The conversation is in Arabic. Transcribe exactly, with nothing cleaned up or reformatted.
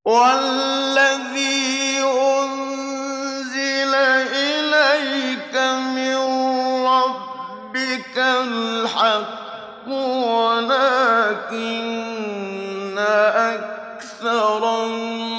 وَالَّذِي أُنزِلَ إِلَيْكَ مِن رَّبِّكَ الْحَقُّ وَلَٰكِنَّ أَكْثَرَ